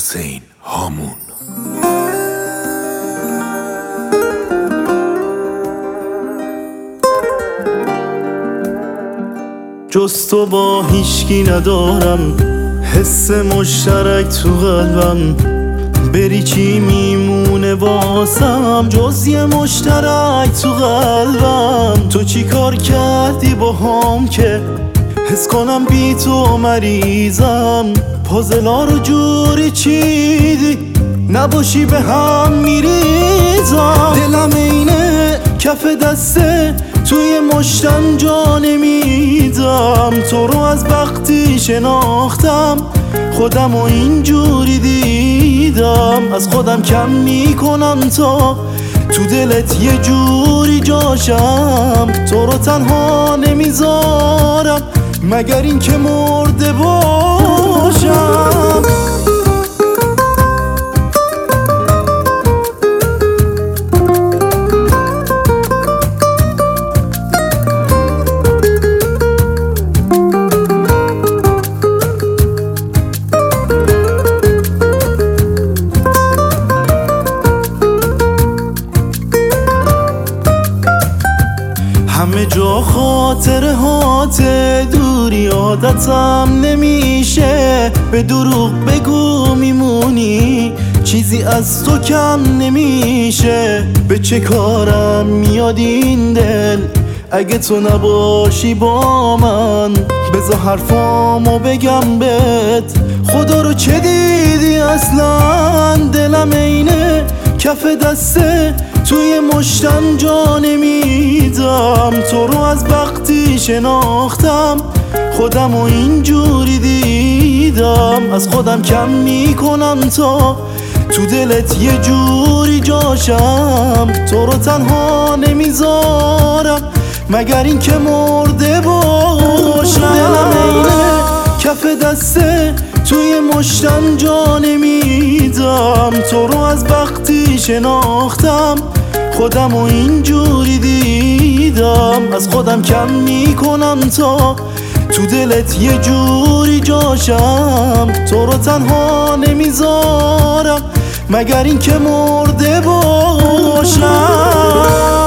حسین هامون. جز تو با هیچکی ندارم حس مشترک تو قلبم، بری چی میمونه واسم جز یه مشترک تو قلبم. تو چی کار کردی با هم که حس کنم بی تو مریضم، پازلا رو جوری چیدی نباشی به هم میریزم. دلم اینه کف دسته توی مشتم جا نمیدم، تو رو از وقتی شناختم خودم و اینجوری دیدم. از خودم کم میکنم تا تو دلت یه جوری جاشم، تو رو تنها نمیذارم مگر این که مرده باشم. همه جا خاطره هاته، دوری عادتم نمیشه، به دروغ بگو میمونی چیزی از تو کم نمیشه. به چه کارم میاد این دل اگه تو نباشی با من، بذار حرفامو بگم بهت خدا رو چه دیدی اصلا. دلم اینه کف دسته توی مشتم جا نمیدم، تو رو از وقتی شناختم خودم و اینجوری دیدم. از خودم کم میکنم تا تو دلت یه جوری جاشم، تو رو تنها نمیذارم مگر این که مرده باشم. دلم اینه کف دسته توی مشتم جا نمیدم، تو رو از وقتی شناختم خودم و اینجوری دیدم. از خودم کم میکنم تا تو دلت یه جوری جاشم، تو رو تنها نمیذارم مگر این که مرده باشم.